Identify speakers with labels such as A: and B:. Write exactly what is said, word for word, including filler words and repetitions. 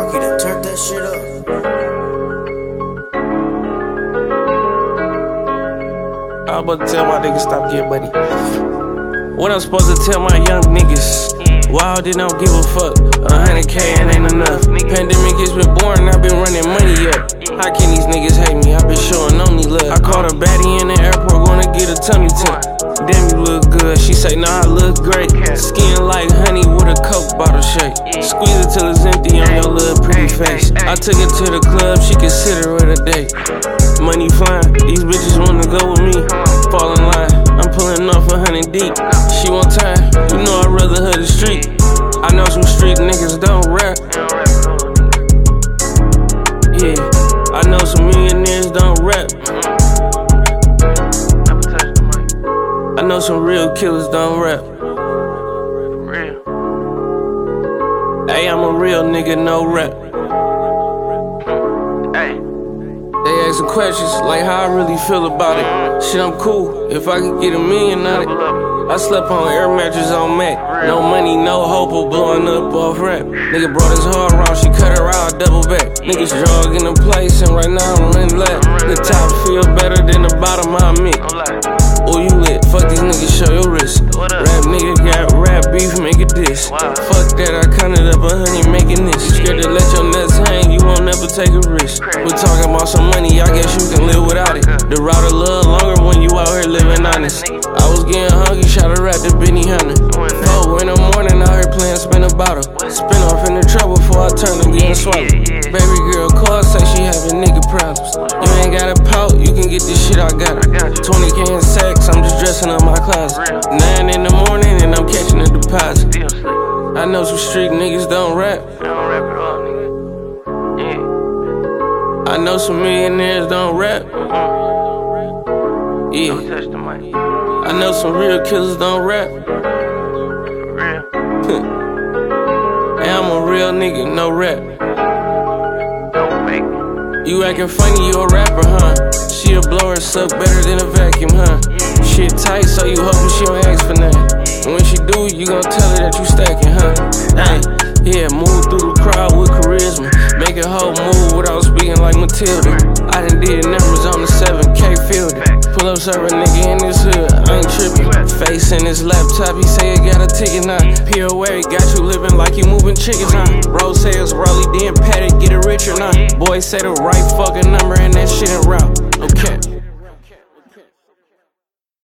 A: Ricky done turned that shit up.
B: I'm about to tell my niggas stop getting money. What I'm supposed to tell my young niggas? Wow, they don't give a fuck. A hundred K and ain't enough. Pandemic has been born, I've been running money up. How can these niggas hate me? I've been showing only love. I caught a baddie in the airport, gonna get a tummy tuck. Damn, you look good. She say, nah, I look great. Skin like honey with a Coke bottle shake. Squeeze it till it's empty on your little pretty face. I took her to the club, she consider it a date. Money flying, these bitches wanna go with me. Fall in line, I'm pulling off a hundred deep. She want time, you know I'd rather her the street. I know some street niggas don't rap. Yeah, I know some millionaires don't rap. I know some real killers don't rap. Hey, I'm a real nigga, no rap. They asking questions like how I really feel about it. Shit, I'm cool if I could get a million on it. I slept on air mattress on Mac. No money, no hope of blowing up off rap. Nigga brought his hard round, she cut her out, double back. Niggas drug in the place and right now I'm in lap. The top feel better than the bottom I admit. Oh, you lit, fuck these niggas, show your wrist. Rap nigga got rap beef, make it diss. Fuck that, I counted up a honey making this. You scared to let your nuts hang, you won't never take a risk. We're talking about some money, I guess you can live without it. The route a little longer when you out here living honest. I was getting hungry, shot a rap to Benny Hunter. Oh, in the morning, out here playing spin a bottle. Spin off in the trouble before I turn to getting swallowed. Baby girl call, say she having nigga problems. You ain't got a pout, you can get this shit, I got it. twenty K in sex, I'm just dressing up my closet. Nine in the morning and I'm catching a deposit. I know some street niggas don't rap. I know some millionaires don't rap. Yeah. I know some real killers don't rap. Hey, I'm a real nigga, no rap. You acting funny, you a rapper, huh? She a blower, suck better than a vacuum, huh? Shit tight, so you hoping she don't ask for nothing. And when she do, you gon' tell her that you stacking, huh? Hey, yeah, move through the crowd with charisma. Make a whole move without speaking like Matilda. I done did numbers on the seven K fielder. Pull up serve a nigga in this hood, I ain't trippin'. Face in his laptop, he say he got a ticket now. P O A got you living like you moving chickens, huh? Bro say it's Rolly, then Patty, get it richer now. Boy say the right fucking number and that shit in route. Okay.